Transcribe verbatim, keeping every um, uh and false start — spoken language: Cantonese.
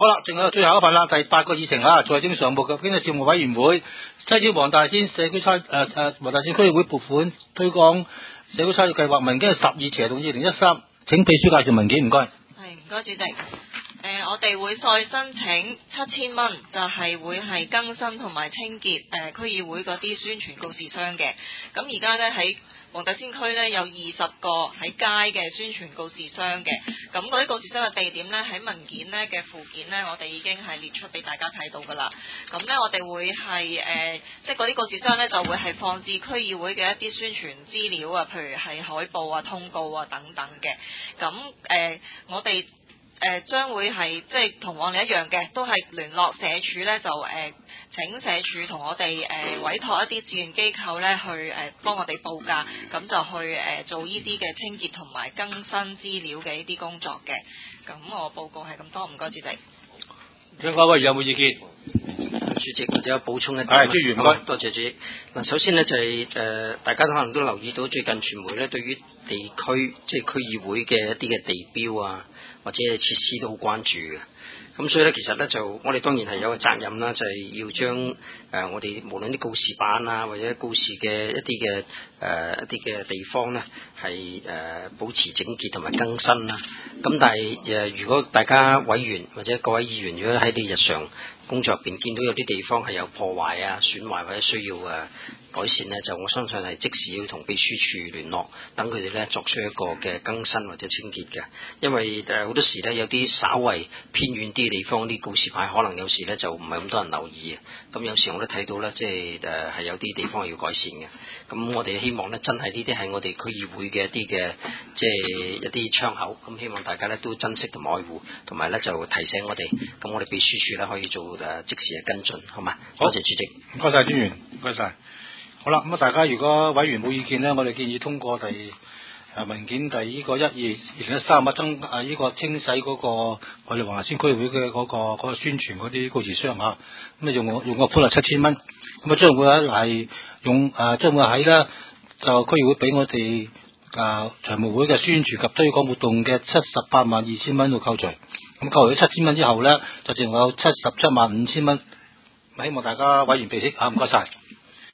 好啦，仲有最後一份啦，第八個議程啊，財政常務及經濟事務委員會西招黃大仙社區差誒誒黃大仙區議會撥款推廣社區參與計劃文件係十二期同二零一三，請秘書介紹文件，唔該。 係，唔該主席。誒、呃，我哋會再申請七千蚊，就係會係更新同埋清潔誒、呃、區議會嗰啲宣傳告示箱嘅。咁而家咧喺黃大仙區咧有二十個喺街嘅宣傳告示箱嘅，咁嗰啲告示箱嘅地點咧喺文件咧嘅附件咧，我哋已經係列出俾大家睇到噶啦。咁咧我哋會係誒、呃，即係嗰啲告示箱咧就會係放置區議會嘅一啲宣傳資料啊，譬如係海報啊、通告啊等等嘅。咁誒、呃，我哋誒、呃、將會係即係同往年一樣嘅，都係聯絡社署咧，就誒、呃、請社署同我哋誒、呃、委託一啲志願機構咧去誒、呃、幫我哋報價，咁就去誒、呃、做呢啲嘅清潔同埋更新資料嘅呢啲工作嘅。咁我報告係咁多，唔該主席。 張家威有冇意見？ 主席或者有補充一啲。 係，朱元唔該。 多謝主席。嗱，首先呢，就係、是、誒、呃，大家都可能都留意到最近傳媒咧對於地區即係區議會嘅一啲嘅地標啊，或者係設施都好關注嘅。咁所以咧，其實咧就我哋當然係有個責任啦，就係、是、要將誒、呃、我哋無論啲告示板啊，或者告示嘅一啲嘅誒一啲嘅地方咧，係誒、呃、保持整潔同埋更新啦。咁但係誒、呃，如果大家委員或者各位議員，如果喺你日常工作入邊見到有啲地方係有破壞啊、損壞或者需要誒、啊、改善呢，就我相信係即時要同秘書處聯絡，等佢哋咧作出一個嘅更新或者清潔嘅。因為誒好、呃、多時咧有啲稍為偏遠啲地方啲告示牌，可能有時咧就唔係咁多人留意嘅。咁有時我都睇到咧，即係誒係有啲地方係要改善嘅。咁我哋希望咧，真係呢啲係我哋區議會嘅一啲嘅即係一啲窗口。咁希望大家咧都珍惜同埋愛護，同埋咧就提醒我哋。咁我哋秘書處咧可以做誒即時嘅跟進，好嘛？多謝主席， 唔該晒專員，唔該晒。好啦，咁啊，大家如果委員冇意見呢，我哋建議通過第誒文件第呢個一二二零一三啊增啊呢個清洗嗰、那個我哋黃大仙區議會嘅嗰、那個嗰、那個宣傳嗰啲告示箱嚇，咁啊用我用個款係七千蚊，咁啊將會喺係用誒將會喺咧就區議會俾我哋誒財務會嘅宣傳及推廣活動嘅七十八萬二千蚊度扣除，咁扣除咗七千蚊之後咧，就淨有七十七萬五千蚊，希望大家委員備悉嚇，唔該晒。